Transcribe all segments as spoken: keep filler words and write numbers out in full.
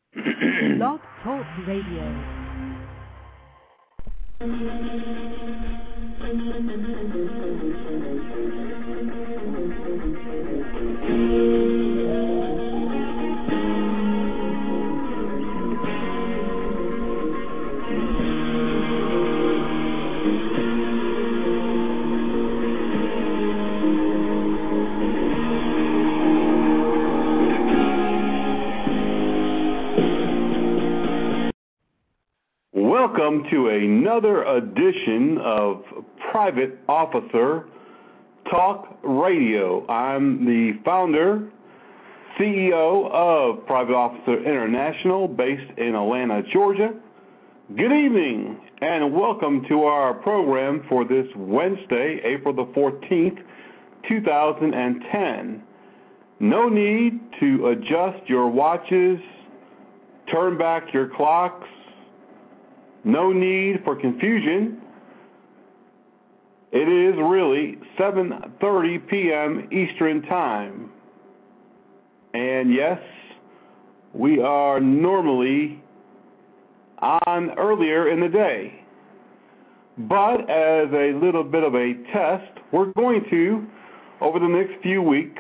Blog Talk Radio. Welcome to another edition of Private Officer Talk Radio. I'm the founder, C E O of Private Officer International, based in Atlanta, Georgia. Good evening, and welcome to our program for this Wednesday, April the fourteenth, two thousand ten. No need to adjust your watches, turn back your clocks. No need for confusion. It is really seven thirty p.m. Eastern Time. And yes, we are normally on earlier in the day. But as a little bit of a test, we're going to, over the next few weeks,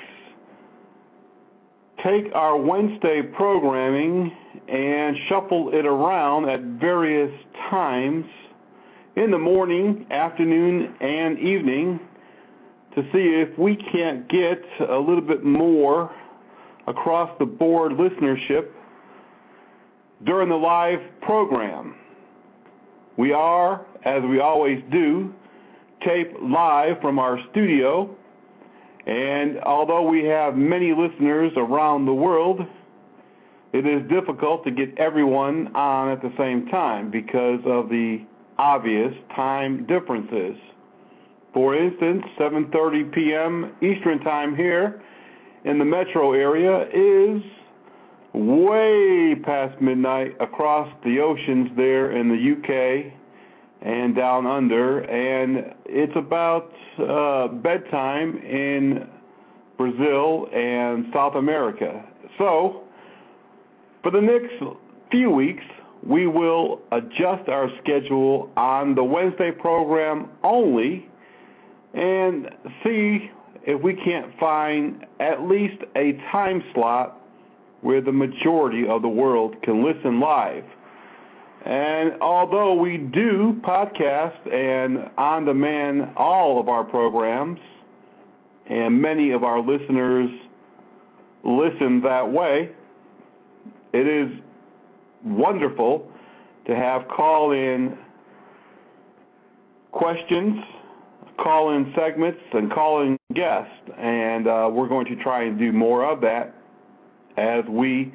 take our Wednesday programming and shuffle it around at various times in the morning, afternoon, and evening to see if we can't get a little bit more across the board listenership during the live program. We are, as we always do, tape live from our studio, and although we have many listeners around the world, it is difficult to get everyone on at the same time because of the obvious time differences. For instance, seven thirty p.m. Eastern Time here in the metro area is way past midnight across the oceans there in the U K and down under, and it's about uh, bedtime in Brazil and South America. So, for the next few weeks, we will adjust our schedule on the Wednesday program only and see if we can't find at least a time slot where the majority of the world can listen live. And although we do podcast and on-demand all of our programs, and many of our listeners listen that way, it is wonderful to have call-in questions, call-in segments, and call-in guests. And uh, we're going to try and do more of that as we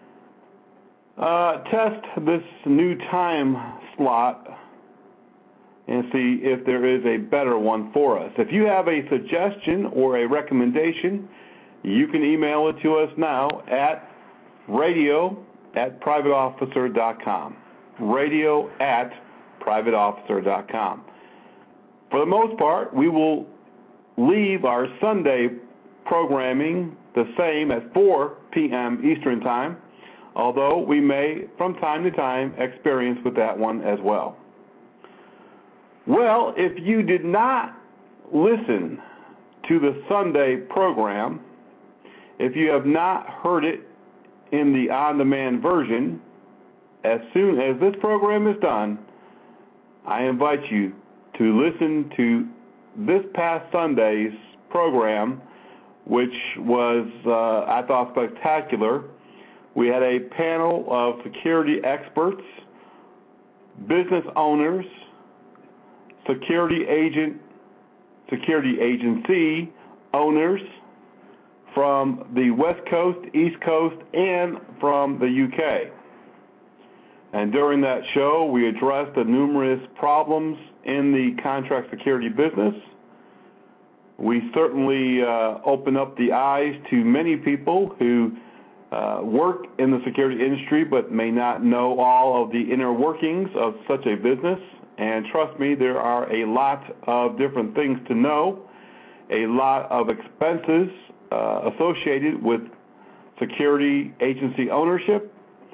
uh, test this new time slot and see if there is a better one for us. If you have a suggestion or a recommendation, you can email it to us now at radio at private officer dot com. Radio at private officer dot com. For the most part, we will leave our Sunday programming the same at four p.m. Eastern Time, although we may, from time to time, experience with that one as well. Well, if you did not listen to the Sunday program, if you have not heard it in the on-demand version, as soon as this program is done, I invite you to listen to this past Sunday's program, which was, uh, I thought, spectacular. We had a panel of security experts, business owners, security agent, security agency owners from the West Coast, East Coast, and from the U K. And during that show, we addressed the numerous problems in the contract security business. We certainly uh, opened up the eyes to many people who uh, work in the security industry but may not know all of the inner workings of such a business. And trust me, there are a lot of different things to know, a lot of expenses uh, associated with security agency ownership,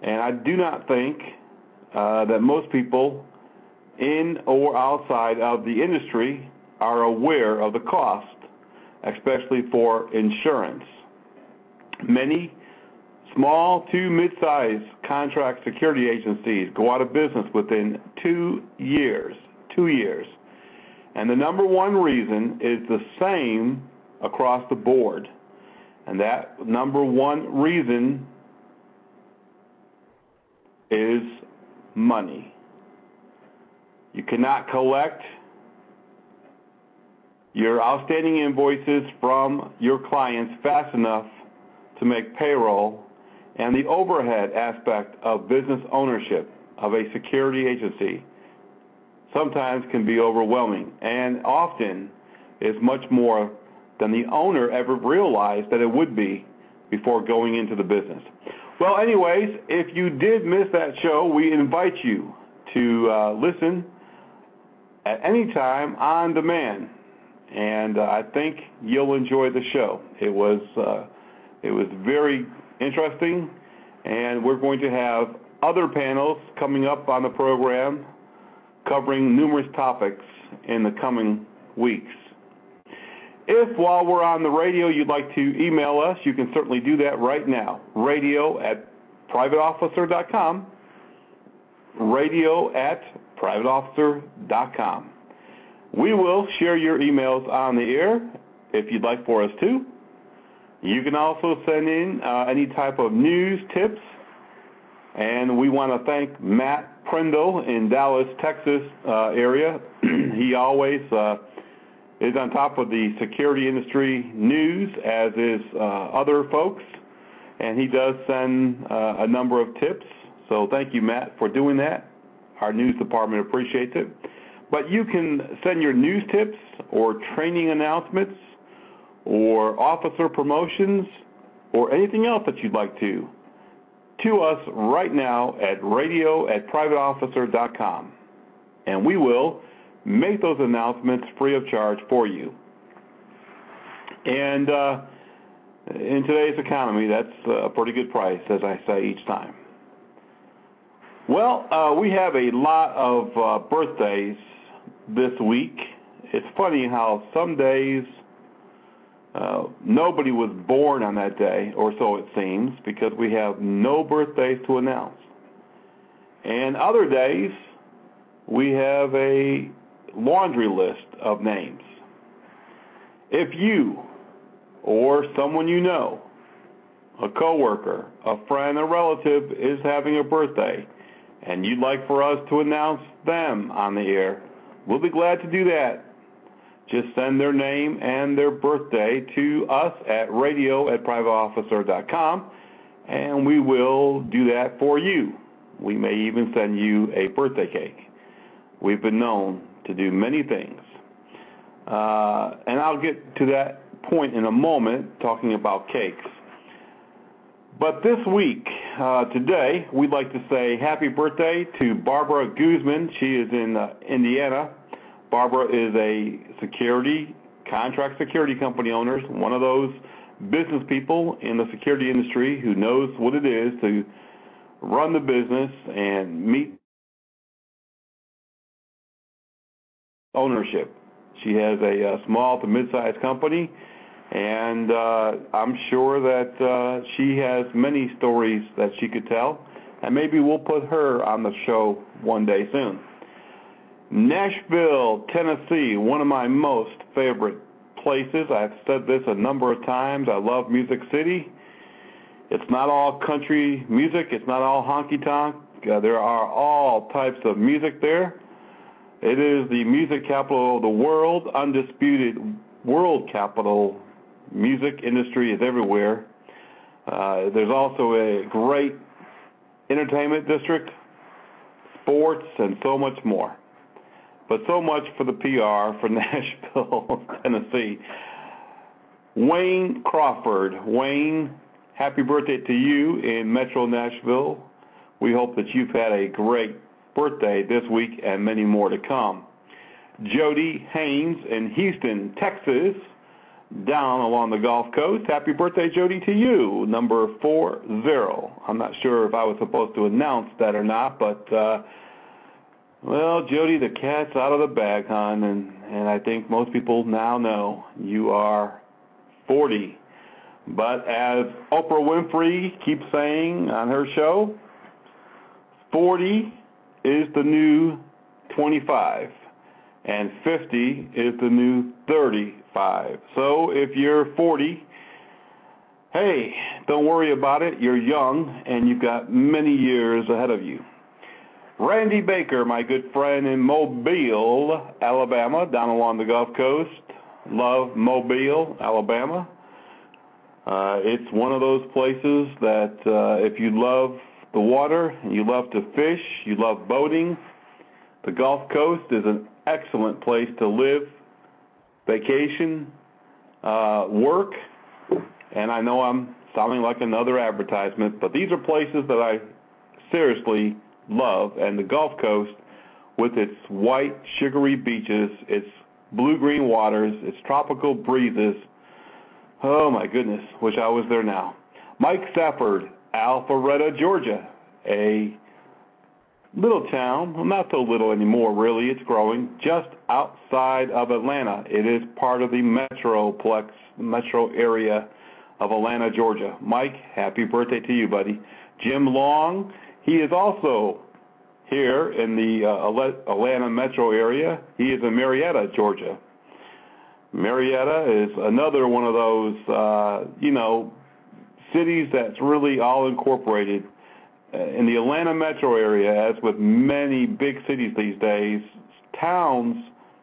And I do not think uh, that most people in or outside of the industry are aware of the cost, especially for insurance. Many small to mid-sized contract security agencies go out of business within two years, two years. And the number one reason is the same across the board. And that number one reason is money. You cannot collect your outstanding invoices from your clients fast enough to make payroll, and the overhead aspect of business ownership of a security agency sometimes can be overwhelming, and often is much more than the owner ever realized that it would be before going into the business. Well, anyways, if you did miss that show, we invite you to uh, listen at any time on demand, and uh, I think you'll enjoy the show. It was uh, it was very interesting, and we're going to have other panels coming up on the program covering numerous topics in the coming weeks. If while we're on the radio you'd like to email us, you can certainly do that right now. Radio at private officer dot com. Radio at private officer dot com. We will share your emails on the air if you'd like for us to. You can also send in uh, any type of news, tips, and we want to thank Matt Prindle in Dallas, Texas uh, area. He always uh, is on top of the security industry news, as is uh, other folks, and he does send uh, a number of tips. So thank you, Matt, for doing that. Our news department appreciates it. But you can send your news tips or training announcements or officer promotions or anything else that you'd like to, to us right now at radio at private officer dot com. And we will make those announcements free of charge for you. And uh, in today's economy, that's a pretty good price, as I say each time. Well, uh, we have a lot of uh, birthdays this week. It's funny how some days uh, nobody was born on that day, or so it seems, because we have no birthdays to announce. And other days, we have a laundry list of names. If you or someone you know, a coworker, a friend, a relative is having a birthday, and you'd like for us to announce them on the air, we'll be glad to do that. Just send their name and their birthday to us at radio at private officer dot com, and we will do that for you. We may even send you a birthday cake. We've been known to do many things. Uh, and I'll get to that point in a moment, talking about cakes. But this week, uh, today, we'd like to say happy birthday to Barbara Guzman. She is in uh, Indiana. Barbara is a security, contract security company owner, one of those business people in the security industry who knows what it is to run the business and meet ownership. She has a, a small to mid-sized company, and uh, I'm sure that uh, she has many stories that she could tell, and maybe we'll put her on the show one day soon. Nashville, Tennessee, one of my most favorite places. I've said this a number of times. I love Music City. It's not all country music. It's not all honky-tonk. Uh, there are all types of music there. It is the music capital of the world, undisputed world capital. Music industry is everywhere. Uh, there's also a great entertainment district, sports, and so much more. But so much for the P R for Nashville, Tennessee. Wayne Crawford. Wayne, happy birthday to you in Metro Nashville. We hope that you've had a great birthday this week and many more to come. Jody Haynes in Houston, Texas. down along the Gulf Coast. Happy birthday, Jody, to you, number four zero. I'm not sure if I was supposed to announce that or not, but, uh, well, Jody, the cat's out of the bag, hon, and, and I think most people now know you are forty. But as Oprah Winfrey keeps saying on her show, forty is the new twenty-five, and fifty is the new thirty-five. So if you're forty, hey, don't worry about it. You're young, and you've got many years ahead of you. Randy Baker, my good friend in Mobile, Alabama, down along the Gulf Coast. Love Mobile, Alabama. Uh, it's one of those places that uh, if you love the water, and you love to fish, you love boating, the Gulf Coast is an excellent place to live, vacation, uh, work, and I know I'm sounding like another advertisement, but these are places that I seriously love, and the Gulf Coast with its white, sugary beaches, its blue-green waters, its tropical breezes, oh my goodness, wish I was there now. Mike Safford, Alpharetta, Georgia, a little town, well, not so little anymore, really. It's growing just outside of Atlanta. It is part of the metroplex, metro area of Atlanta, Georgia. Mike, happy birthday to you, buddy. Jim Long, he is also here in the uh, Atlanta metro area. He is in Marietta, Georgia. Marietta is another one of those, uh, you know, cities that's really all incorporated. In the Atlanta metro area, as with many big cities these days, towns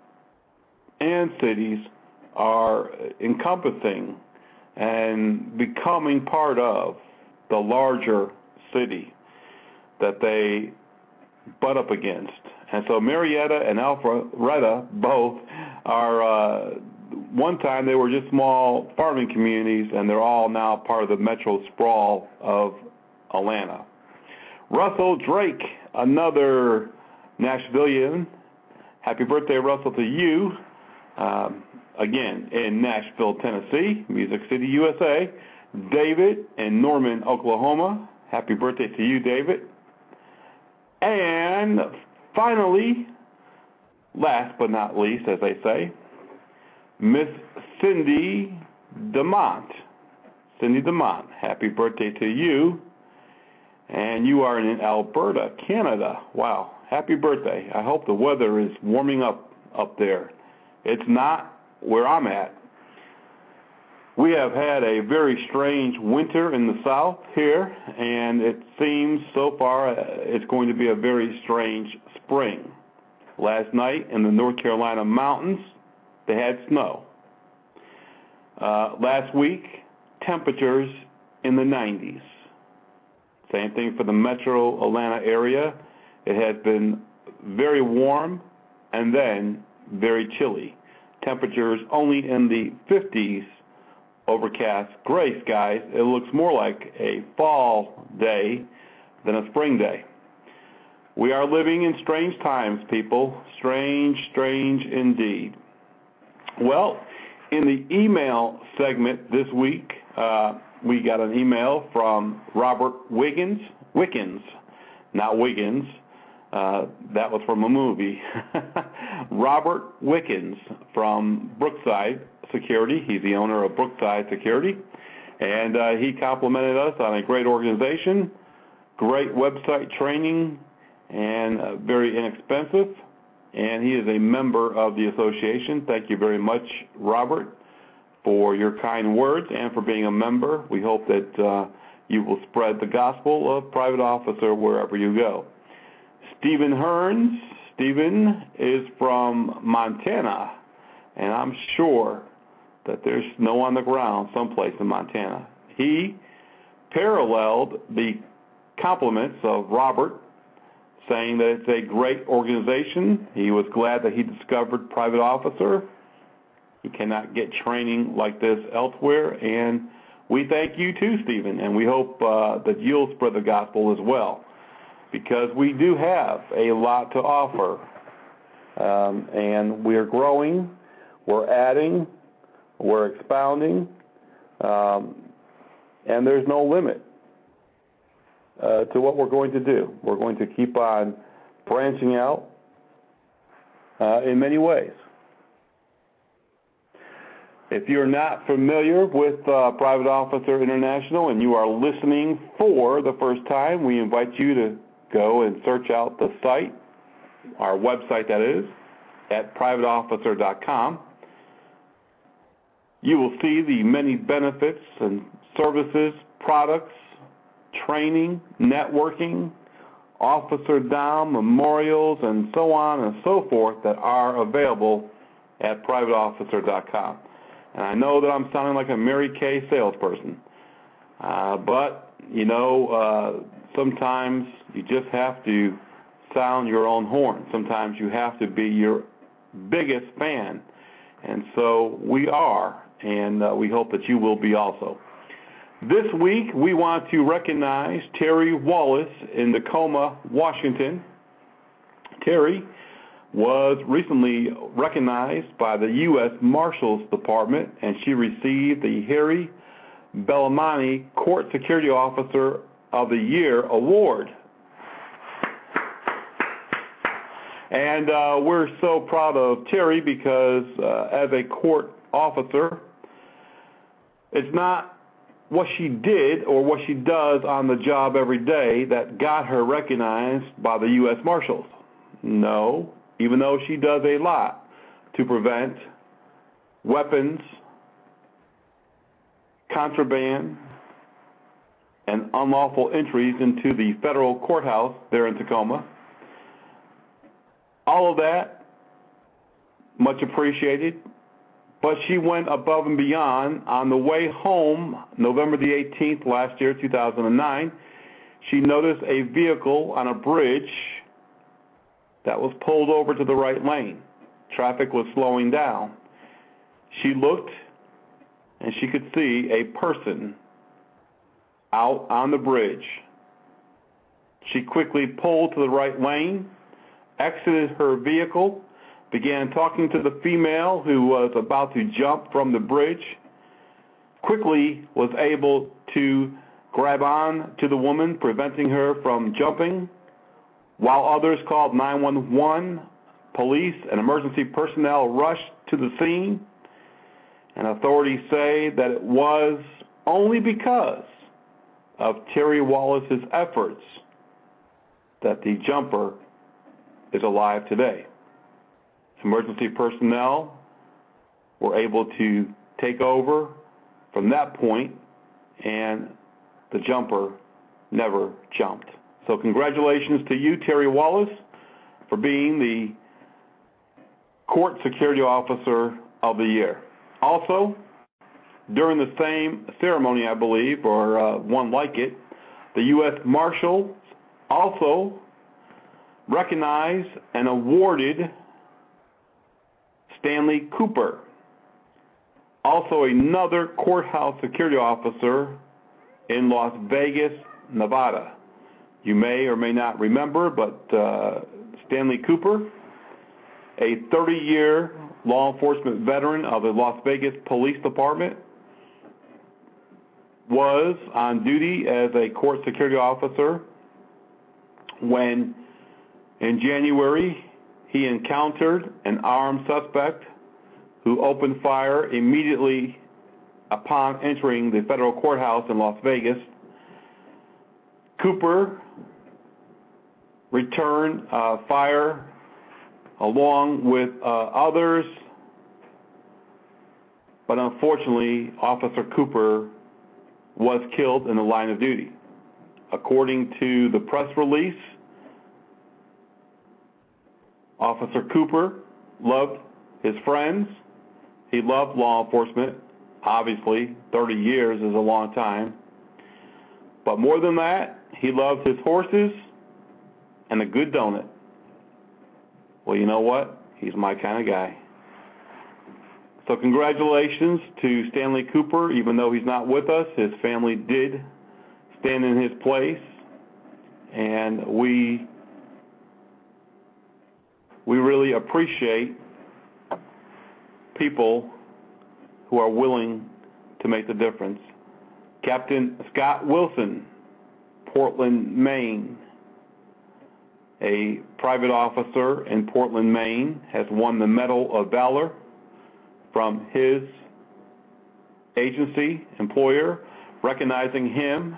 and cities are encompassing and becoming part of the larger city that they butt up against. And so Marietta and Alpharetta both are, uh, one time they were just small farming communities, and they're all now part of the metro sprawl of Atlanta. Russell Drake, another Nashvilleian. Happy birthday, Russell, to you. Um, again, in Nashville, Tennessee, Music City, U S A. David in Norman, Oklahoma. Happy birthday to you, David. And finally, last but not least, as they say, Miss Cindy DeMont. Cindy DeMont, happy birthday to you. And you are in Alberta, Canada. Wow, happy birthday. I hope the weather is warming up up there. It's not where I'm at. We have had a very strange winter in the south here, and it seems so far it's going to be a very strange spring. Last night in the North Carolina mountains, they had snow. Uh, last week, temperatures in the nineties. Same thing for the metro Atlanta area. It has been very warm and then very chilly. Temperatures only in the fifties, overcast, gray skies. It looks more like a fall day than a spring day. We are living in strange times, people. Strange, strange indeed. Well, in the email segment this week, uh, we got an email from Robert Wiggins, Wickens, not Wiggins. Uh, that was from a movie. Robert Wickens from Brookside Security. He's the owner of Brookside Security. And uh, he complimented us on a great organization, great website training, and uh, very inexpensive. And he is a member of the association. Thank you very much, Robert, for your kind words and for being a member. We hope that uh, you will spread the gospel of private officer wherever you go. Stephen Hearns. Stephen is from Montana, and I'm sure that there's snow on the ground someplace in Montana. He paralleled the compliments of Robert, saying that it's a great organization. He was glad that he discovered Private Officer. He cannot get training like this elsewhere, and we thank you too, Stephen, and we hope uh, that you'll spread the gospel as well, because we do have a lot to offer, um, and we're growing, we're adding, we're expounding, um, and there's no limit uh, to what we're going to do. We're going to keep on branching out uh, in many ways. If you're not familiar with uh, Private Officer International and you are listening for the first time, we invite you to go and search out the site, our website that is, at private officer dot com. You will see the many benefits and services, products, training, networking, officer down, memorials, and so on and so forth that are available at private officer dot com. And I know that I'm sounding like a Mary Kay salesperson, uh, but, you know, uh, sometimes you just have to sound your own horn. Sometimes you have to be your biggest fan, and so we are, and uh, we hope that you will be also. This week, we want to recognize Terry Wallace in Tacoma, Washington. Terry was recently recognized by the U S Marshals Department, and she received the Harry Belafonte Court Security Officer of the Year award. And uh, we're so proud of Terry because uh, as a court officer, it's not what she did or what she does on the job every day that got her recognized by the U S Marshals. No, even though she does a lot to prevent weapons, contraband, and unlawful entries into the federal courthouse there in Tacoma. All of that, much appreciated, but she went above and beyond. On the way home, November the eighteenth last year, two thousand nine, she noticed a vehicle on a bridge that was pulled over to the right lane. Traffic was slowing down. She looked, and she could see a person out on the bridge. She quickly pulled to the right lane, exited her vehicle, began talking to the female who was about to jump from the bridge, quickly was able to grab on to the woman, preventing her from jumping, while others called nine one one, police and emergency personnel rushed to the scene, and authorities say that it was only because of Terry Wallace's efforts that the jumper is alive today. Emergency personnel were able to take over from that point, and the jumper never jumped. So congratulations to you, Terry Wallace, for being the Court Security Officer of the Year. Also, during the same ceremony, I believe, or uh, one like it, the U S Marshals also recognized and awarded Stanley Cooper, also another courthouse security officer in Las Vegas, Nevada. You may or may not remember, but uh, Stanley Cooper, a thirty-year law enforcement veteran of the Las Vegas Police Department, was on duty as a court security officer when, in January, he encountered an armed suspect who opened fire immediately upon entering the federal courthouse in Las Vegas. Cooper returned uh, fire along with uh, others, but unfortunately, Officer Cooper was killed in the line of duty. According to the press release, Officer Cooper loved his friends. He loved law enforcement. Obviously, thirty years is a long time. But more than that, he loved his horses and a good donut. Well, you know what? He's my kind of guy. So congratulations to Stanley Cooper. Even though he's not with us, his family did stand in his place, and we we really appreciate people who are willing to make the difference. Captain Scott Wilson, Portland, Maine. A private officer in Portland, Maine, has won the Medal of Valor from his agency, employer, recognizing him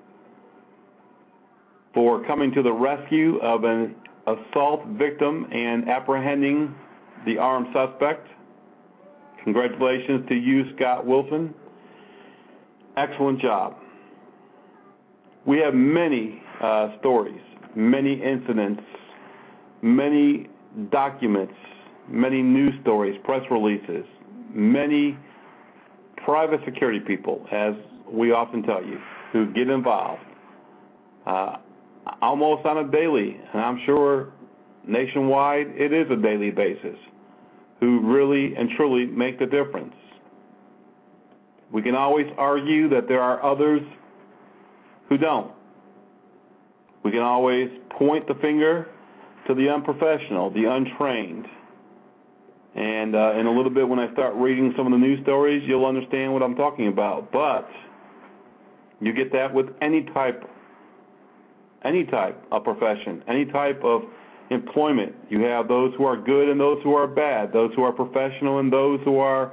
for coming to the rescue of an assault victim and apprehending the armed suspect. Congratulations to you, Scott Wilson. Excellent job. We have many uh, stories, many incidents, many documents, many news stories, press releases, many private security people, as we often tell you, who get involved uh, almost on a daily, and I'm sure nationwide it is a daily basis, who really and truly make the difference. We can always argue that there are others who don't. We can always point the finger to the unprofessional, the untrained. And uh, in a little bit, when I start reading some of the news stories, you'll understand what I'm talking about. But you get that with any type, any type of profession, any type of employment. You have those who are good and those who are bad, those who are professional and those who are,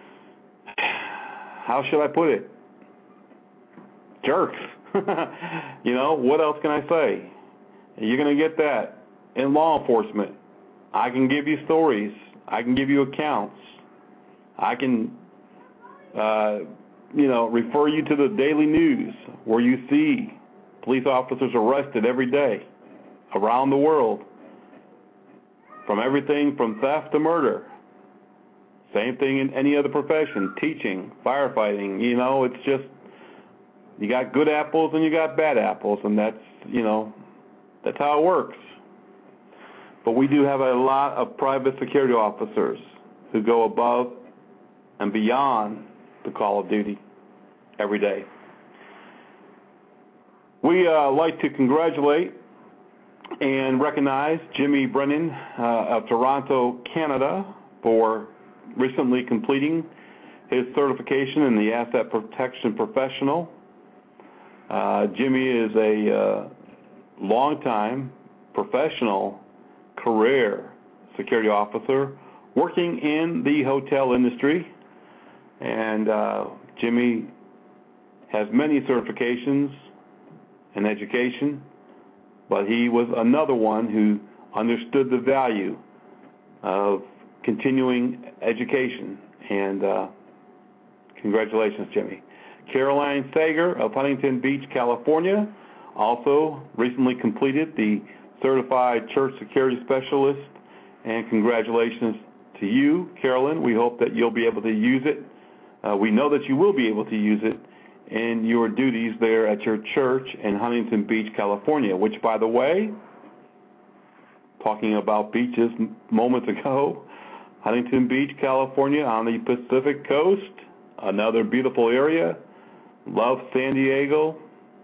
how should I put it, jerks. You know, what else can I say? You're going to get that in law enforcement. I can give you stories. I can give you accounts. I can, uh, you know, refer you to the daily news where you see police officers arrested every day around the world, from everything from theft to murder. Same thing in any other profession, teaching, firefighting. You know, it's just, you got good apples and you got bad apples, and that's, you know, that's how it works. But we do have a lot of private security officers who go above and beyond the call of duty every day. We uh, like to congratulate and recognize Jimmy Brennan uh, of Toronto, Canada, for recently completing his certification in the Asset Protection Professional. Uh, Jimmy is a uh, long-time professional career security officer working in the hotel industry, and uh, Jimmy has many certifications in education, but he was another one who understood the value of continuing education, and uh, congratulations, Jimmy. Caroline Sager of Huntington Beach, California, also recently completed the Certified Church Security Specialist, and congratulations to you, Carolyn. We hope that you'll be able to use it. Uh, we know that you will be able to use it in your duties there at your church in Huntington Beach, California, which, by the way, talking about beaches moments ago, Huntington Beach, California on the Pacific Coast, another beautiful area. Love San Diego.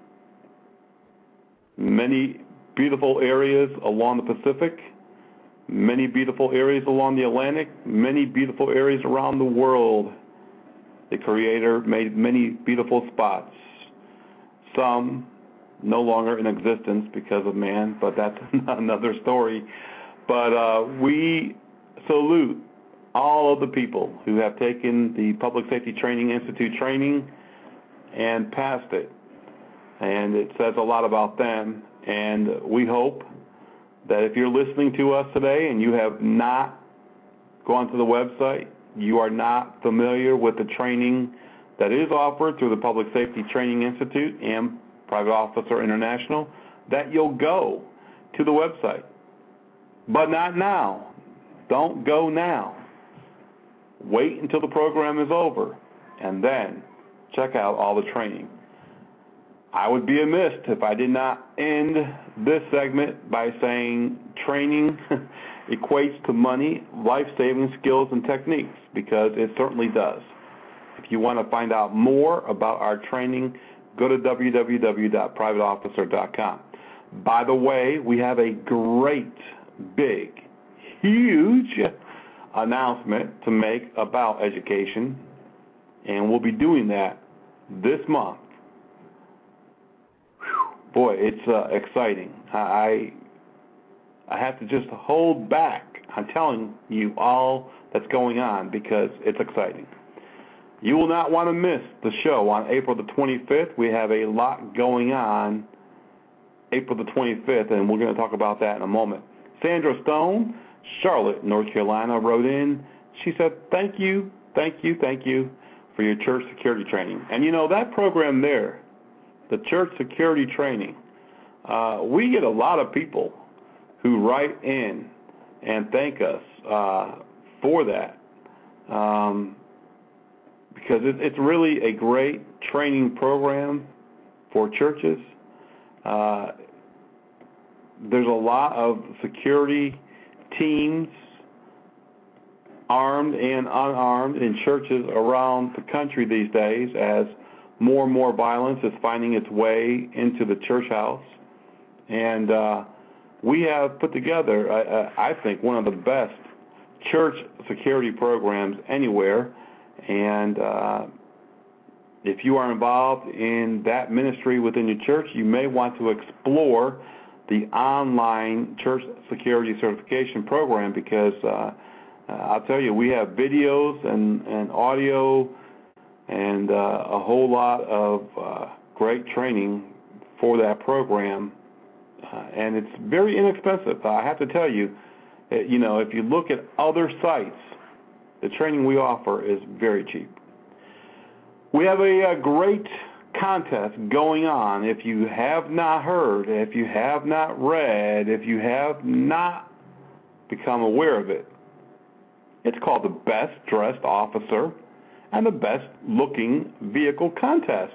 Many beautiful areas along the Pacific, many beautiful areas along the Atlantic, many beautiful areas around the world. The Creator made many beautiful spots, some no longer in existence because of man, but that's another story. But uh, we salute all of the people who have taken the Public Safety Training Institute training and passed it. And it says a lot about them. And we hope that if you're listening to us today and you have not gone to the website, you are not familiar with the training that is offered through the Public Safety Training Institute and Private Officer International, that you'll go to the website. But not now. Don't go now. Wait until the program is over and then check out all the training. I would be amiss if I did not end this segment by saying training equates to money, life-saving skills, and techniques, because it certainly does. If you want to find out more about our training, go to w w w dot private officer dot com. By the way, we have a great, big, huge announcement to make about education. and we'll be doing that this month. Whew, boy, it's uh, exciting. I I have to just hold back on telling you all that's going on because it's exciting. You will not want to miss the show on April the twenty-fifth. We have a lot going on April the twenty-fifth, and we're going to talk about that in a moment. Sandra Stone, Charlotte, North Carolina, wrote in. She said, thank you, thank you, thank you for your church security training. And, you know, that program there, the church security training, uh, we get a lot of people who write in and thank us uh, for that. Um Because it's really a great training program for churches. Uh, there's a lot of security teams, armed and unarmed, in churches around the country these days as more and more violence is finding its way into the church house. And uh, we have put together, I, I think, one of the best church security programs anywhere. And uh, if you are involved in that ministry within your church, you may want to explore the online church security certification program because uh, I'll tell you, we have videos and, and audio and uh, a whole lot of uh, great training for that program. Uh, and it's very inexpensive. I have to tell you, you know, if you look at other sites, the training we offer is very cheap. We have a, a great contest going on. If you have not heard, if you have not read, if you have not become aware of it, it's called the Best Dressed Officer and the Best Looking Vehicle Contest.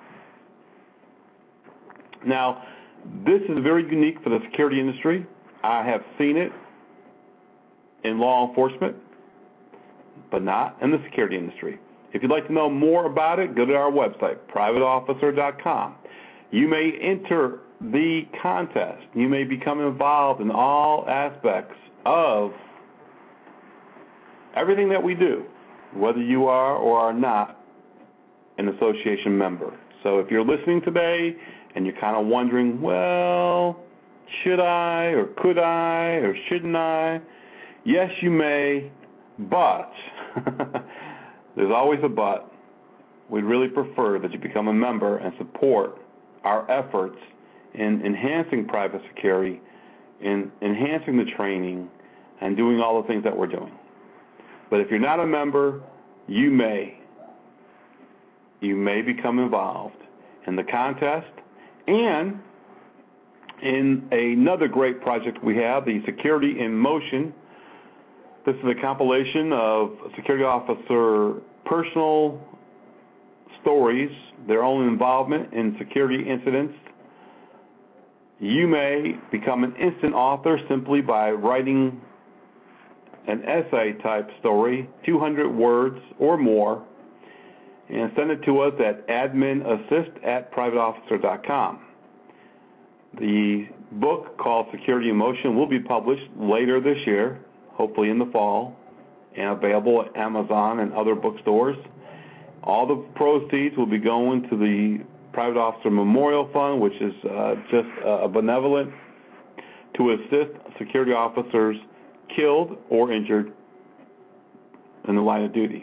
Now, this is very unique for the security industry. I have seen it in law enforcement, but not in the security industry. If you'd like to know more about it, go to our website, private officer dot com. You may enter the contest. You may become involved in all aspects of everything that we do, whether you are or are not an association member. So if you're listening today and you're kind of wondering, well, should I or could I or shouldn't I? Yes, you may, but there's always a but. We'd really prefer that you become a member and support our efforts in enhancing private security, in enhancing the training, and doing all the things that we're doing. But if you're not a member, you may. You may become involved in the contest and in another great project we have, the Security in Motion. This is a compilation of security officer personal stories, their own involvement in security incidents. You may become an instant author simply by writing an essay-type story, two hundred words or more, and send it to us at adminassist at private officer dot com. The book called Security in Motion will be published later this year, hopefully in the fall, and available at Amazon and other bookstores. All the proceeds will be going to the Private Officer Memorial Fund, which is uh, just a benevolent to assist security officers killed or injured in the line of duty.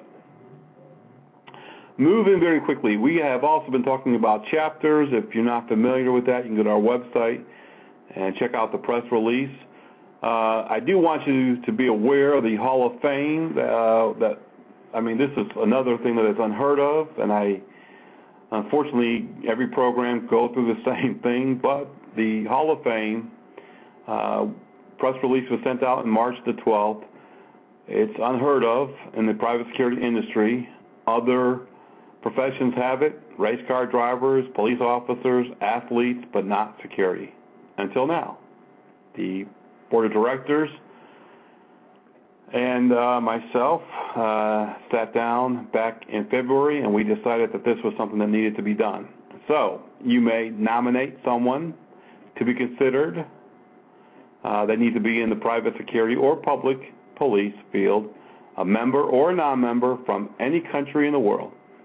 Moving very quickly, we have also been talking about chapters. If you're not familiar with that, you can go to our website and check out the press release. Uh, I do want you to be aware of the Hall of Fame. Uh, that I mean, this is another thing that is unheard of, and I, unfortunately, every program goes through the same thing. But the Hall of Fame uh, press release was sent out on March the twelfth. It's unheard of in the private security industry. Other professions have it: race car drivers, police officers, athletes, but not security. Until now, the board of directors and uh, myself uh, sat down back in February, and we decided that this was something that needed to be done. So you may nominate someone to be considered. Uh, they need to be in the private security or public police field, a member or a non-member from any country in the world.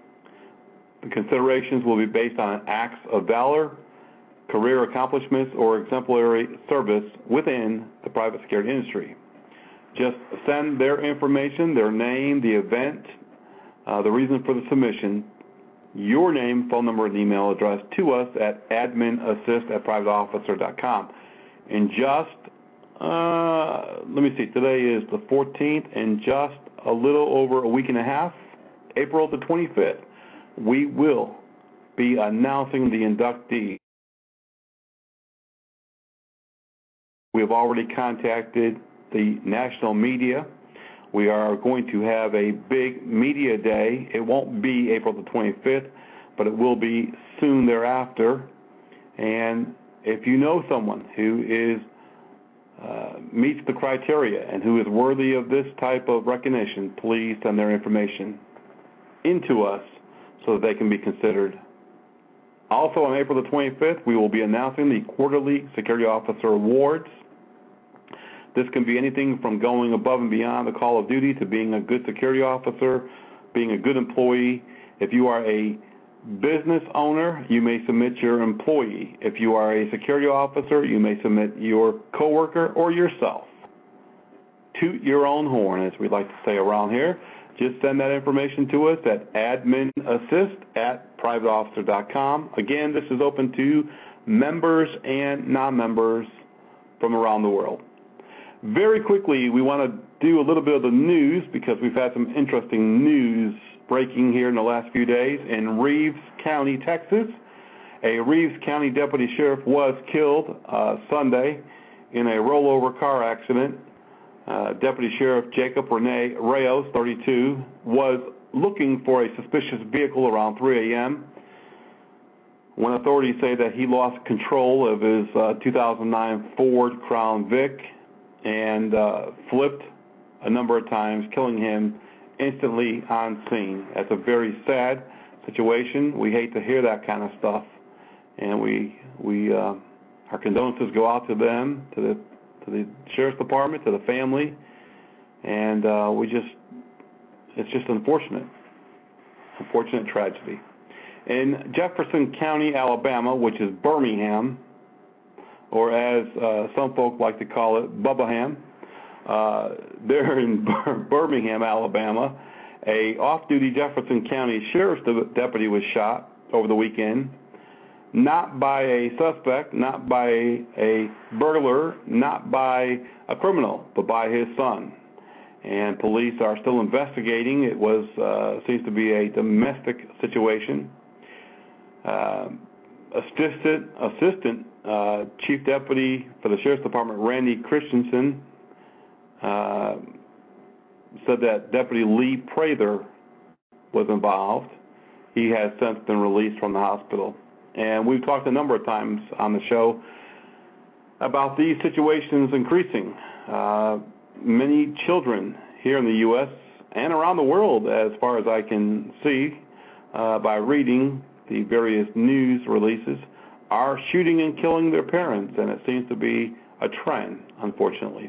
The considerations will be based on acts of valor, career accomplishments, or exemplary service within the private security industry. Just send their information, their name, the event, uh, the reason for the submission, your name, phone number, and email address to us at adminassist at private officer dot com. And just, uh, let me see, today is the fourteenth, and just a little over a week and a half, April the twenty-fifth, we will be announcing the inductee. We have already contacted the national media. We are going to have a big media day. It won't be April the twenty-fifth, but it will be soon thereafter. And if you know someone who is uh, meets the criteria and who is worthy of this type of recognition, please send their information into us so that they can be considered. Also on April the twenty-fifth, we will be announcing the quarterly Security Officer Awards. This can be anything from going above and beyond the call of duty to being a good security officer, being a good employee. If you are a business owner, you may submit your employee. If you are a security officer, you may submit your coworker or yourself. Toot your own horn, as we like to say around here. Just send that information to us at adminassist at private officer dot com. Again, this is open to members and non-members from around the world. Very quickly, we want to do a little bit of the news because we've had some interesting news breaking here in the last few days. In Reeves County, Texas, a Reeves County deputy sheriff was killed uh, Sunday in a rollover car accident. Uh, Deputy Sheriff Jacob Rene Reyes, thirty-two, was looking for a suspicious vehicle around three a.m. when authorities say that he lost control of his uh, two thousand nine Ford Crown Vic and uh, flipped a number of times, killing him instantly on scene. That's a very sad situation. We hate to hear that kind of stuff, and we we uh, our condolences go out to them, to the to the sheriff's department, to the family, and uh, we just it's just unfortunate, unfortunate tragedy. In Jefferson County, Alabama, which is Birmingham, or as uh, some folk like to call it, Bubbaham. Uh, there in Birmingham, Alabama, a off-duty Jefferson County Sheriff's deputy was shot over the weekend, not by a suspect, not by a burglar, not by a criminal, but by his son. And police are still investigating. It was uh, seems to be a domestic situation. Uh, assistant assistant uh, Chief Deputy for the Sheriff's Department, Randy Christensen, uh, said that Deputy Lee Prather was involved. He has since been released from the hospital. And we've talked a number of times on the show about these situations increasing. Uh, many children here in the U S and around the world, as far as I can see uh, by reading the various news releases, are shooting and killing their parents, and it seems to be a trend, unfortunately.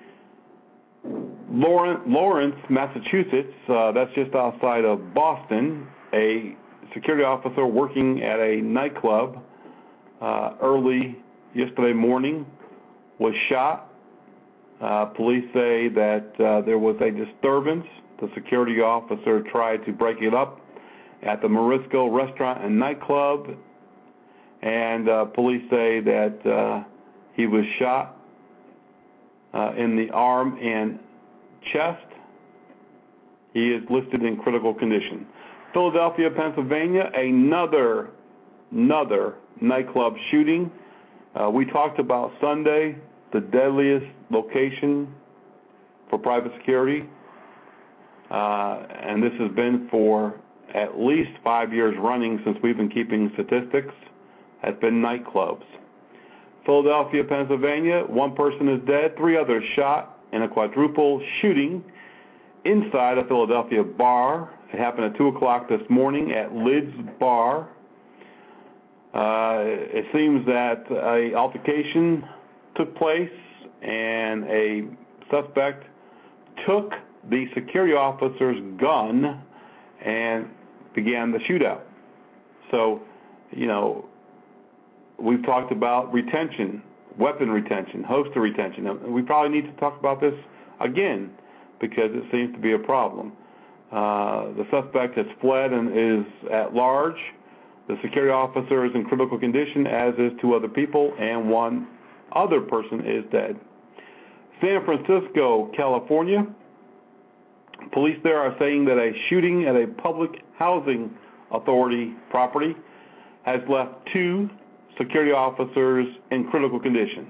Lawrence, Massachusetts, uh, that's just outside of Boston, a security officer working at a nightclub uh, early yesterday morning was shot. Uh, police say that uh, there was a disturbance. The security officer tried to break it up at the Morisco Restaurant and Nightclub, and uh, police say that uh, he was shot uh, in the arm and chest. He is listed in critical condition. Philadelphia, Pennsylvania, another, another nightclub shooting. Uh, we talked about Sunday, the deadliest location for private security, uh, and this has been for at least five years running since we've been keeping statistics, has been nightclubs. Philadelphia, Pennsylvania, one person is dead, three others shot in a quadruple shooting inside a Philadelphia bar. It happened at two o'clock this morning at Lids Bar. Uh, it seems that an altercation took place and a suspect took the security officer's gun and began the shootout. So, you know, we've talked about retention, weapon retention, holster retention. And we probably need to talk about this again because it seems to be a problem. Uh, the suspect has fled and is at large. The security officer is in critical condition, as is two other people, and one other person is dead. San Francisco, California. Police there are saying that a shooting at a public housing authority property has left two security officers in critical condition.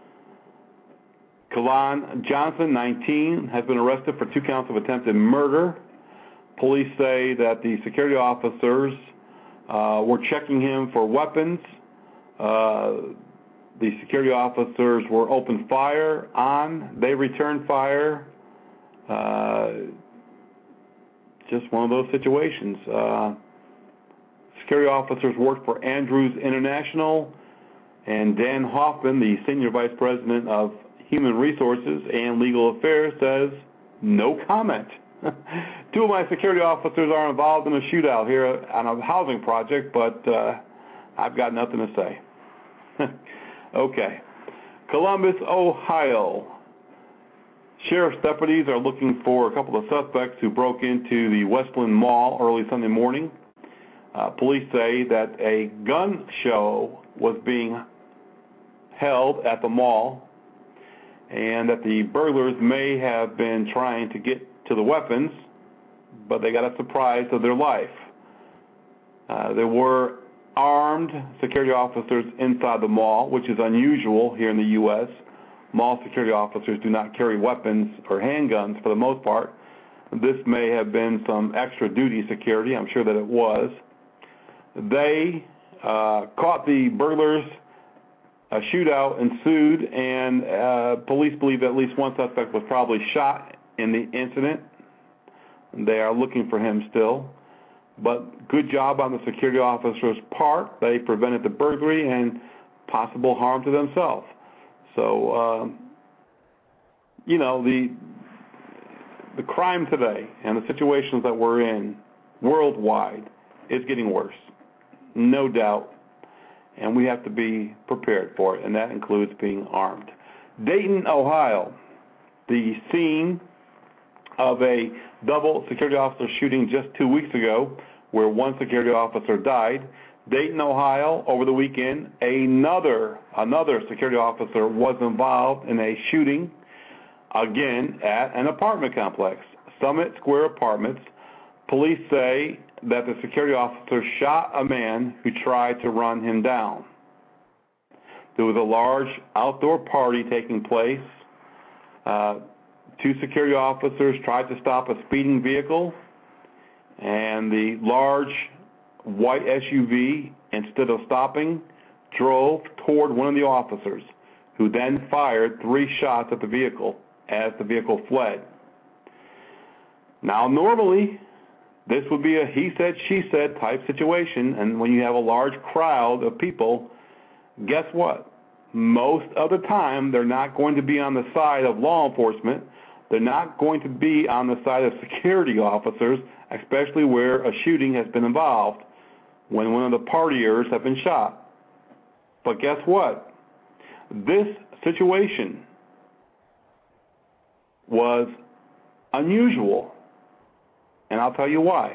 Kalon Johnson, nineteen, has been arrested for two counts of attempted murder. Police say that the security officers uh, were checking him for weapons. Uh, the security officers were opened fire on. They returned fire. Uh, just one of those situations. Uh, security officers worked for Andrews International, and Dan Hoffman, the Senior Vice President of Human Resources and Legal Affairs, says, no comment. Two of my security officers are involved in a shootout here on a housing project, but uh, I've got nothing to say. Okay. Columbus, Ohio. Sheriff's deputies are looking for a couple of suspects who broke into the Westland Mall early Sunday morning. Uh, police say that a gun show was being held at the mall and that the burglars may have been trying to get to the weapons, but they got a surprise of their life. Uh, there were armed security officers inside the mall, which is unusual here in the U S Mall security officers do not carry weapons or handguns for the most part. This may have been some extra duty security. I'm sure that it was. They uh, caught the burglars. A shootout ensued, and uh, police believe at least one suspect was probably shot in the incident. They are looking for him still. But good job on the security officers' part. They prevented the burglary and possible harm to themselves. So, uh, you know, the the crime today and the situations that we're in worldwide is getting worse, no doubt, and we have to be prepared for it, and that includes being armed. Dayton, Ohio, the scene of a double security officer shooting just two weeks ago where one security officer died. Dayton, Ohio, over the weekend, another another security officer was involved in a shooting, again, at an apartment complex, Summit Square Apartments. Police say that the security officer shot a man who tried to run him down. There was a large outdoor party taking place. Uh, two security officers tried to stop a speeding vehicle, and the large white S U V, instead of stopping, drove toward one of the officers, who then fired three shots at the vehicle as the vehicle fled. Now, normally, this would be a he said, she said type situation, and when you have a large crowd of people, guess what? Most of the time, they're not going to be on the side of law enforcement. They're not going to be on the side of security officers, especially where a shooting has been involved, when one of the partiers have been shot. But guess what? This situation was unusual, and I'll tell you why.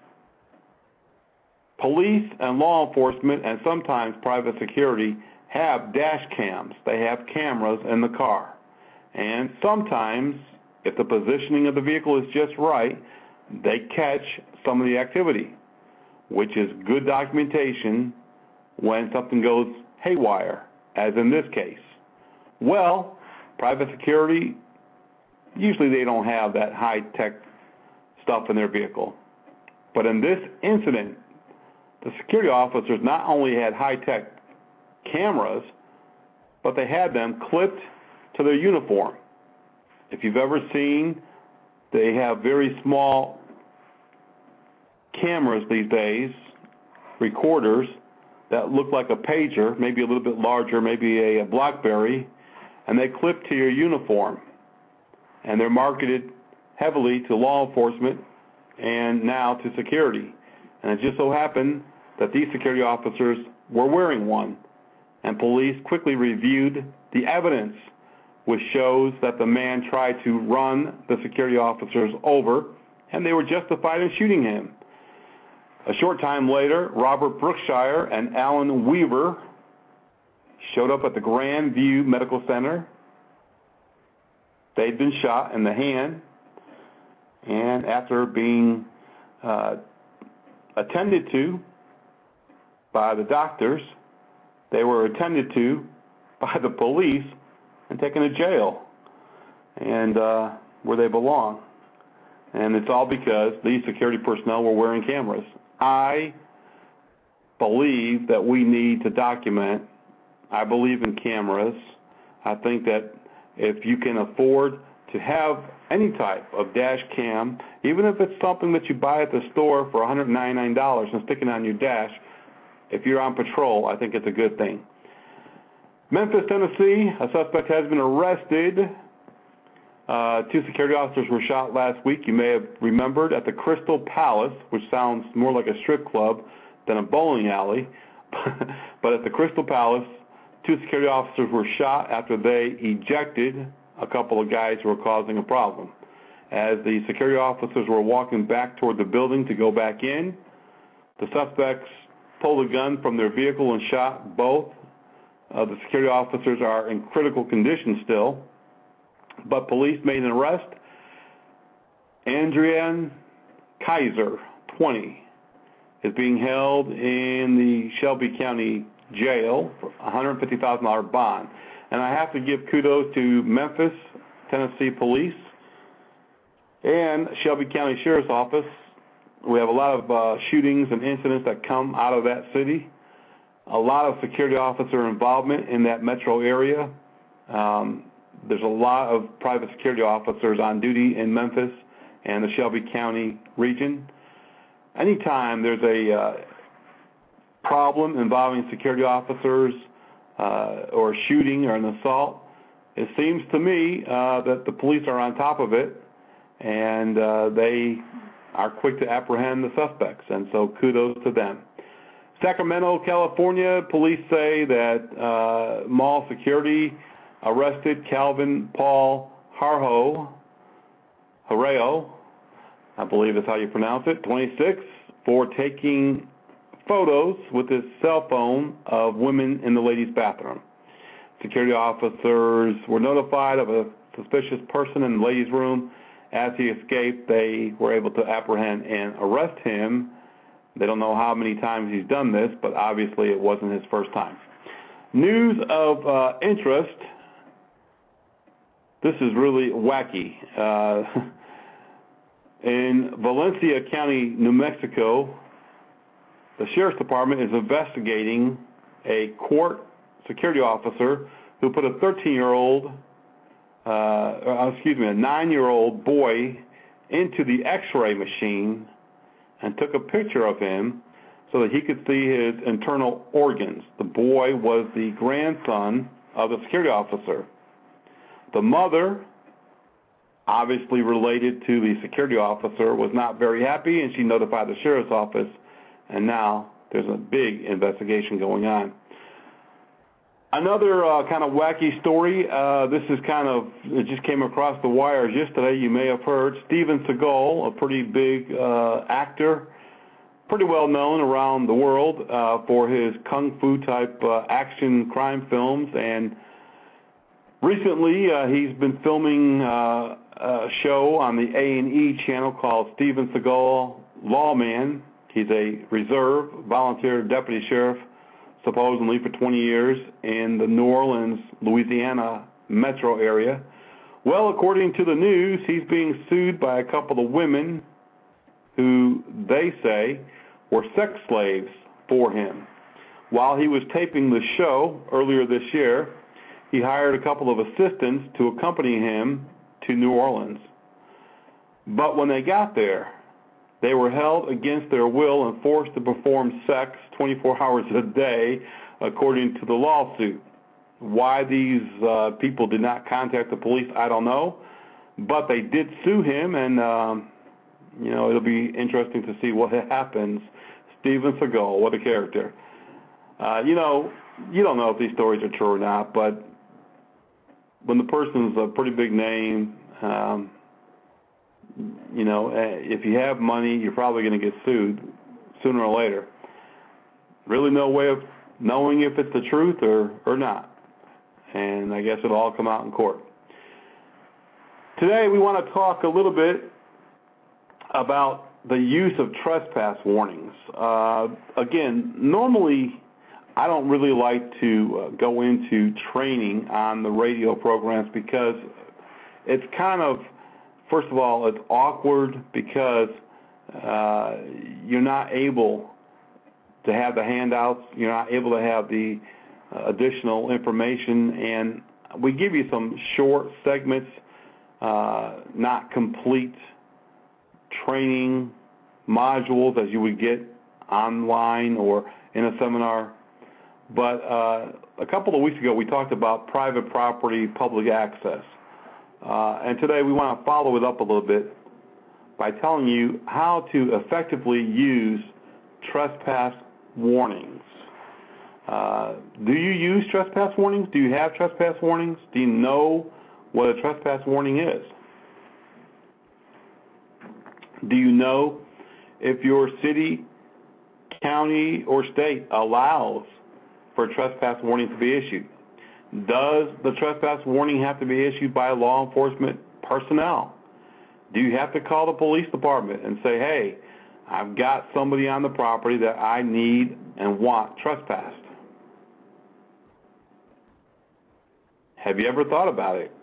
Police and law enforcement and sometimes private security have dash cams. They have cameras in the car. And sometimes, if the positioning of the vehicle is just right, they catch some of the activity, which is good documentation when something goes haywire, as in this case. Well, private security, usually they don't have that high-tech stuff in their vehicle. But in this incident, the security officers not only had high-tech cameras, but they had them clipped to their uniform. If you've ever seen, they have very small cameras these days, recorders, that look like a pager, maybe a little bit larger, maybe a, a BlackBerry, and they clip to your uniform. And they're marketed heavily to law enforcement and now to security. And it just so happened that these security officers were wearing one, and police quickly reviewed the evidence, which shows that the man tried to run the security officers over, and they were justified in shooting him. A short time later, Robert Brookshire and Alan Weaver showed up at the Grand View Medical Center. They'd been shot in the hand, and after being uh, attended to by the doctors, they were attended to by the police and taken to jail, and uh, where they belong. And it's all because these security personnel were wearing cameras. I believe that we need to document. I believe in cameras. I think that if you can afford to have any type of dash cam, even if it's something that you buy at the store for one hundred ninety-nine dollars and stick it on your dash, if you're on patrol, I think it's a good thing. Memphis, Tennessee, a suspect has been arrested. Uh, two security officers were shot last week. You may have remembered at the Crystal Palace, which sounds more like a strip club than a bowling alley. But at the Crystal Palace, two security officers were shot after they ejected a couple of guys who were causing a problem. As the security officers were walking back toward the building to go back in, the suspects pulled a gun from their vehicle and shot both. Uh, the security officers are in critical condition still, but police made an arrest. Adrian Kaiser, twenty, is being held in the Shelby County Jail for a one hundred fifty thousand dollars bond. And I have to give kudos to Memphis, Tennessee Police and Shelby County Sheriff's Office. We have a lot of uh, shootings and incidents that come out of that city. A lot of security officer involvement in that metro area. Um, there's a lot of private security officers on duty in Memphis and the Shelby County region. Anytime there's a uh, problem involving security officers uh, or a shooting or an assault, it seems to me uh, that the police are on top of it, and uh, they are quick to apprehend the suspects, and so kudos to them. Sacramento, California, police say that uh, mall security arrested Calvin Paul Harjo, Harreo, I believe that's how you pronounce it, twenty-six, for taking photos with his cell phone of women in the ladies' bathroom. Security officers were notified of a suspicious person in the ladies' room. As he escaped, they were able to apprehend and arrest him. They don't know how many times he's done this, but obviously it wasn't his first time. News of uh, interest. This is really wacky. Uh, in Valencia County, New Mexico, the Sheriff's Department is investigating a court security officer who put a thirteen-year-old, uh, excuse me, a nine-year-old boy into the X-ray machine and took a picture of him so that he could see his internal organs. The boy was the grandson of the security officer. The mother, obviously related to the security officer, was not very happy, and she notified the sheriff's office, and now there's a big investigation going on. Another uh, kind of wacky story, uh, this is kind of, it just came across the wires yesterday, you may have heard. Steven Seagal, a pretty big uh, actor, pretty well known around the world uh, for his kung fu type uh, action crime films, and recently uh, he's been filming uh, a show on the A and E channel called Steven Seagal Lawman. He's a reserve volunteer deputy sheriff, supposedly for twenty years in the New Orleans, Louisiana metro area. Well, according to the news, he's being sued by a couple of women who they say were sex slaves for him. While he was taping the show earlier this year, he hired a couple of assistants to accompany him to New Orleans. But when they got there, they were held against their will and forced to perform sex twenty-four hours a day, according to the lawsuit. Why these uh, people did not contact the police, I don't know. But they did sue him, and, um, you know, it'll be interesting to see what happens. Steven Seagal, what a character. Uh, you know, you don't know if these stories are true or not, but when the person's a pretty big name, um, you know, if you have money, you're probably going to get sued sooner or later. Really no way of knowing if it's the truth or, or not. And I guess it'll all come out in court. Today we want to talk a little bit about the use of trespass warnings. Uh, again, normally I don't really like to uh, go into training on the radio programs because it's kind of, first of all, it's awkward because uh, you're not able to have the handouts, you're not able to have the uh, additional information, and we give you some short segments, uh, not complete training modules as you would get online or in a seminar. But uh, a couple of weeks ago we talked about private property, public access. Uh, and today we want to follow it up a little bit by telling you how to effectively use trespass warnings. Uh, do you use trespass warnings? Do you have trespass warnings? Do you know what a trespass warning is? Do you know if your city, county, or state allows for a trespass warning to be issued? Does the trespass warning have to be issued by law enforcement personnel? Do you have to call the police department and say, hey, I've got somebody on the property that I need and want trespassed? Have you ever thought about it?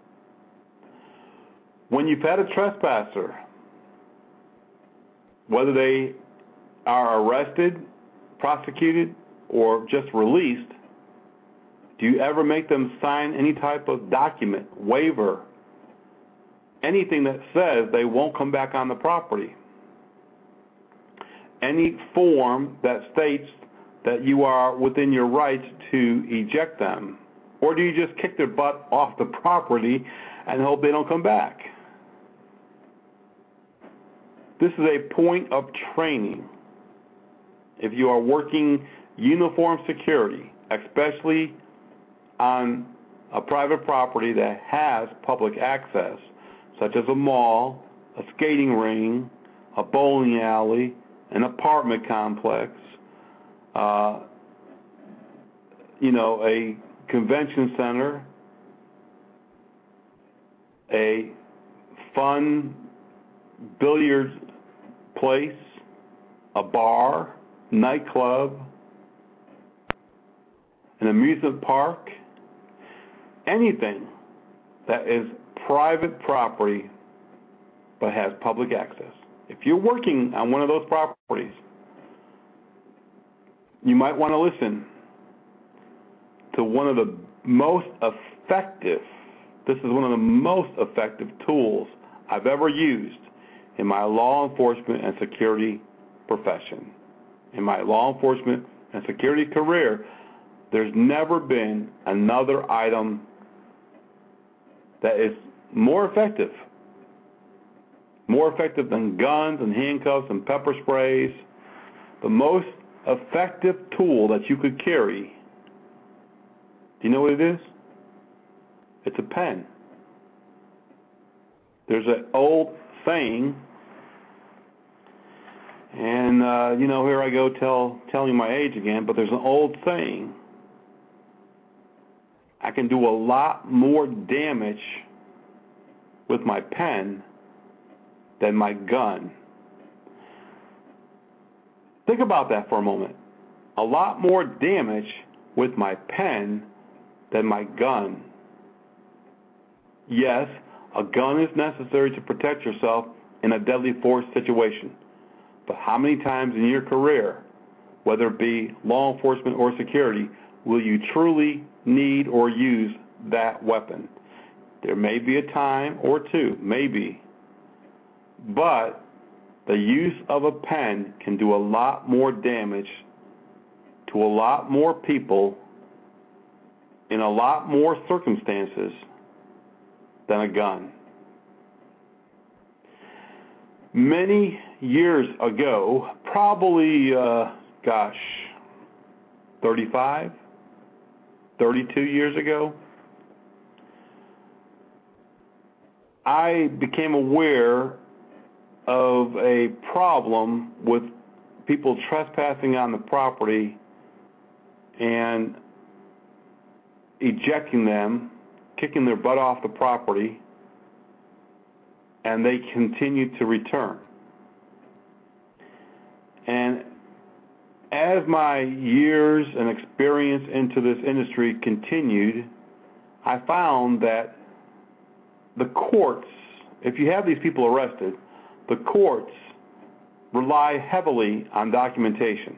When you've had a trespasser, whether they are arrested, prosecuted, or just released, do you ever make them sign any type of document, waiver, anything that says they won't come back on the property? Any form that states that you are within your rights to eject them? Or do you just kick their butt off the property and hope they don't come back? This is a point of training. If you are working uniform security, especially on a private property that has public access, such as a mall, a skating ring, a bowling alley, an apartment complex, uh, you know, a convention center, a fun billiard place, a bar, nightclub, an amusement park, anything that is private property but has public access. If you're working on one of those properties, you might want to listen to one of the most effective, this is one of the most effective tools I've ever used in my law enforcement and security profession. In my law enforcement and security career, there's never been another item that is more effective, more effective than guns and handcuffs and pepper sprays. The most effective tool that you could carry, do you know what it is? It's a pen. There's an old saying, and uh, you know, here I go tell, telling my age again, but there's an old saying, I can do a lot more damage with my pen than my gun. Think about that for a moment. A lot more damage with my pen than my gun. Yes, a gun is necessary to protect yourself in a deadly force situation. But how many times in your career, whether it be law enforcement or security, will you truly need or use that weapon? There may be a time or two, maybe, but the use of a pen can do a lot more damage to a lot more people in a lot more circumstances than a gun. Many years ago, probably, uh, gosh, thirty-five, thirty-two years ago, I became aware of a problem with people trespassing on the property and ejecting them, kicking their butt off the property, and they continue to return. And as my years and experience into this industry continued, I found that the courts, if you have these people arrested, the courts rely heavily on documentation.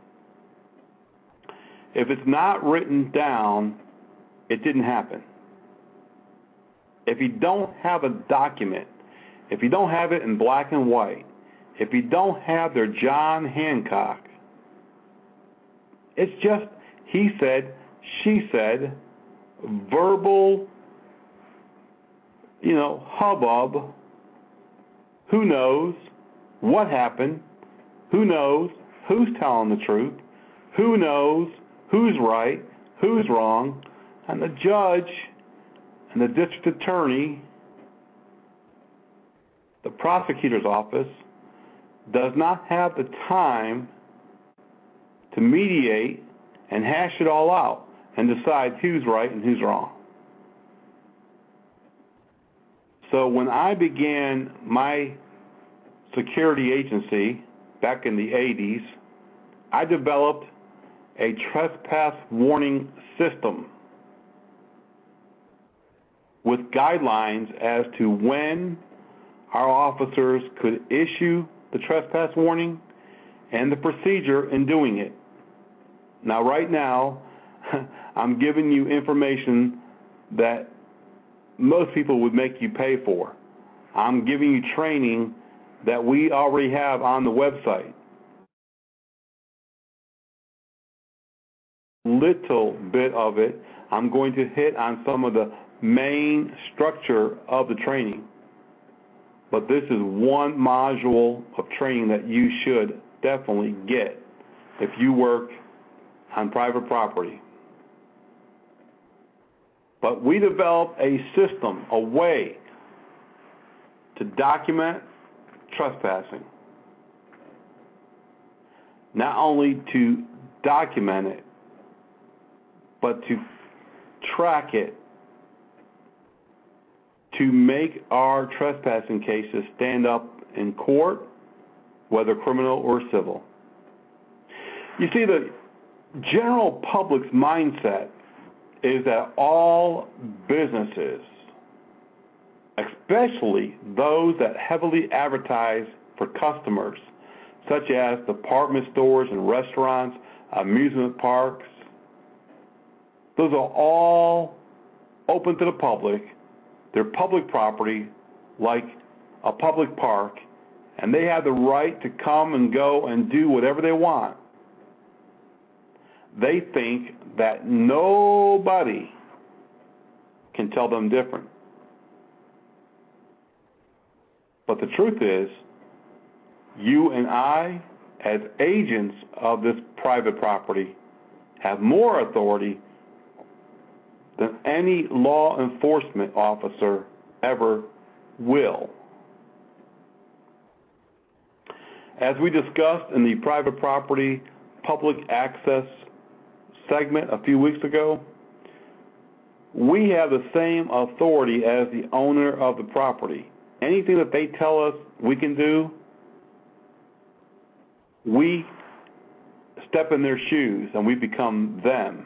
If it's not written down, it didn't happen. If you don't have a document, if you don't have it in black and white, if you don't have their John Hancock, it's just he said, she said, verbal, you know, hubbub. Who knows what happened? Who knows who's telling the truth? Who knows who's right, who's wrong? And the judge and the district attorney, the prosecutor's office, does not have the time to mediate and hash it all out and decide who's right and who's wrong. So when I began my security agency back in the eighties, I developed a trespass warning system with guidelines as to when our officers could issue the trespass warning and the procedure in doing it. Now, right now, I'm giving you information that most people would make you pay for. I'm giving you training that we already have on the website. Little bit of it, I'm going to hit on some of the main structure of the training. But this is one module of training that you should definitely get if you work on private property. But we developed a system, a way to document trespassing. Not only to document it, but to track it, to make our trespassing cases stand up in court, whether criminal or civil. You see, the general public's mindset is that all businesses, especially those that heavily advertise for customers, such as department stores and restaurants, amusement parks, those are all open to the public. They're public property, like a public park, and they have the right to come and go and do whatever they want. They think that nobody can tell them different. But the truth is, you and I, as agents of this private property, have more authority than any law enforcement officer ever will. As we discussed in the private property public access segment a few weeks ago, we have the same authority as the owner of the property. Anything that they tell us we can do, we step in their shoes and we become them.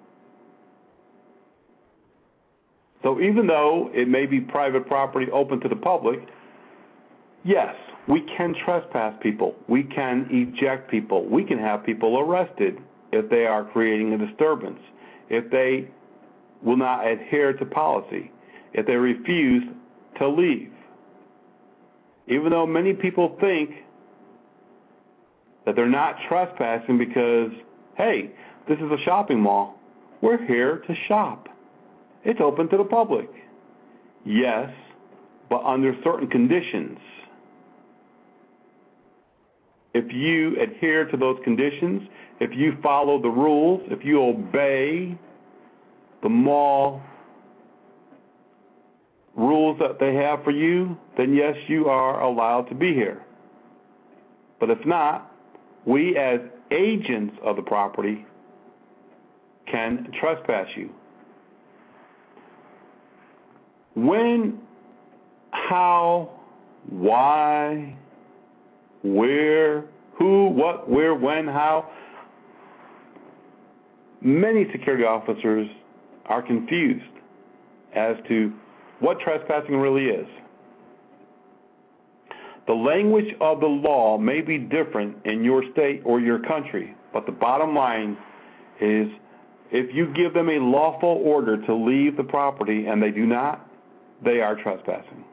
So even though it may be private property open to the public, yes, we can trespass people. We can eject people. We can have people arrested if they are creating a disturbance, if they will not adhere to policy, if they refuse to leave. Even though many people think that they're not trespassing because, hey, this is a shopping mall. We're here to shop. It's open to the public. Yes, but under certain conditions. if you adhere to those conditions, if you follow the rules, if you obey the mall rules that they have for you, then yes, you are allowed to be here. But if not, we as agents of the property can trespass you. When, how, why, where, who, what, where, when, how, many security officers are confused as to what trespassing really is. The language of the law may be different in your state or your country, but the bottom line is if you give them a lawful order to leave the property and they do not, they are trespassing.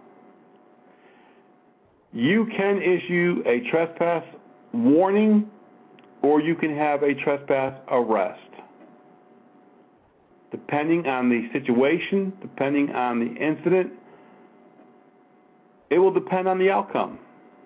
You can issue a trespass warning or you can have a trespass arrest. Depending on the situation, depending on the incident, it will depend on the outcome.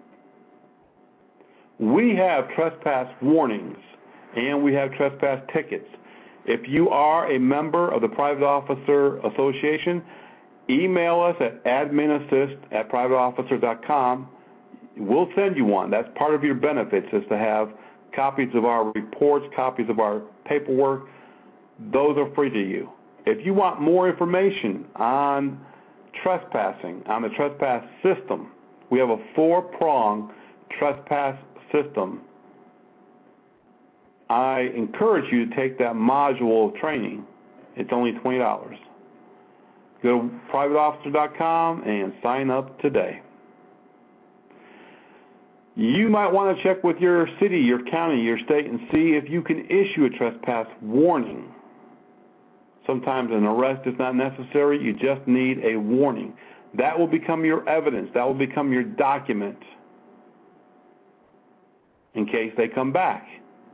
We have trespass warnings and we have trespass tickets. If you are a member of the Private Officer Association, email us at adminassist at private officer dot com. We'll send you one. That's part of your benefits, is to have copies of our reports, copies of our paperwork. Those are free to you. If you want more information on trespassing, on the trespass system, we have a four-prong trespass system. I encourage you to take that module of training. It's only twenty dollars. Go to private officer dot com and sign up today. You might want to check with your city, your county, your state, and see if you can issue a trespass warning. Sometimes an arrest is not necessary. You just need a warning. That will become your evidence. That will become your document in case they come back.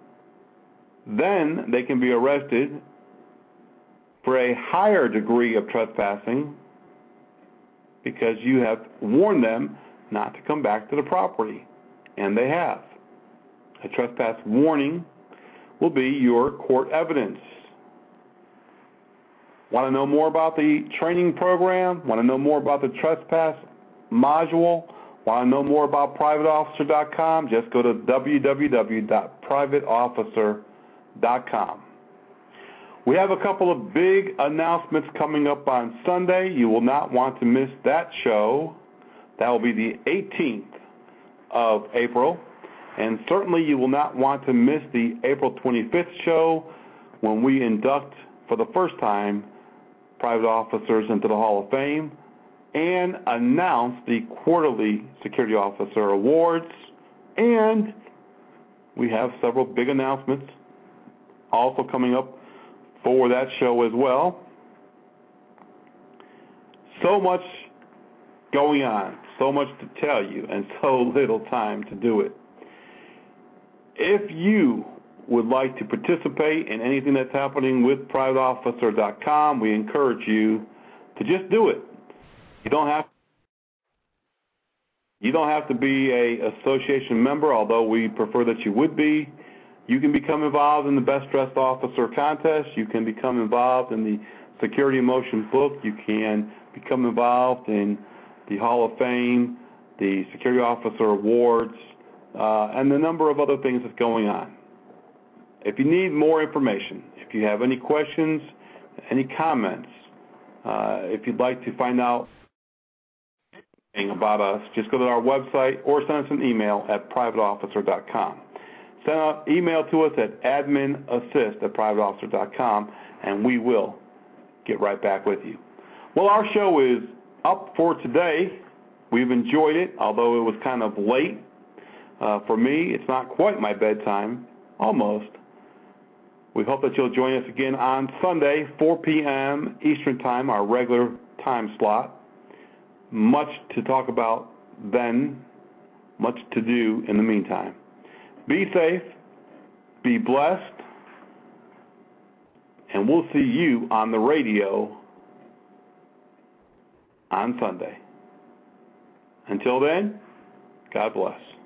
Then they can be arrested for a higher degree of trespassing because you have warned them not to come back to the property, and they have. A trespass warning will be your court evidence. Want to know more about the training program? Want to know more about the trespass module? Want to know more about private officer dot com? Just go to w w w dot private officer dot com. We have a couple of big announcements coming up on Sunday. You will not want to miss that show. That will be the eighteenth of April. And certainly you will not want to miss the April twenty-fifth show when we induct for the first time private officers into the Hall of Fame and announce the quarterly Security Officer Awards. And we have several big announcements also coming up for that show as well. So much going on, so much to tell you, and so little time to do it. If you would like to participate in anything that's happening with private officer dot com, we encourage you to just do it. You don't have you don't have to be a association member, although we prefer that you would be. You can become involved in the Best Dressed Officer contest. You can become involved in the Security Emotion book. You can become involved in the Hall of Fame, the Security Officer Awards, uh, and the number of other things that's going on. If you need more information, if you have any questions, any comments, uh, if you'd like to find out anything about us, just go to our website or send us an email at private officer dot com. Send an email to us at adminassist at private officer dot com, and we will get right back with you. Well, our show is up for today. We've enjoyed it, although it was kind of late. Uh, for me, it's not quite my bedtime, almost. We hope that you'll join us again on Sunday, four p.m. Eastern Time, our regular time slot. Much to talk about then, much to do in the meantime. Be safe, be blessed, and we'll see you on the radio on Sunday. Until then, God bless.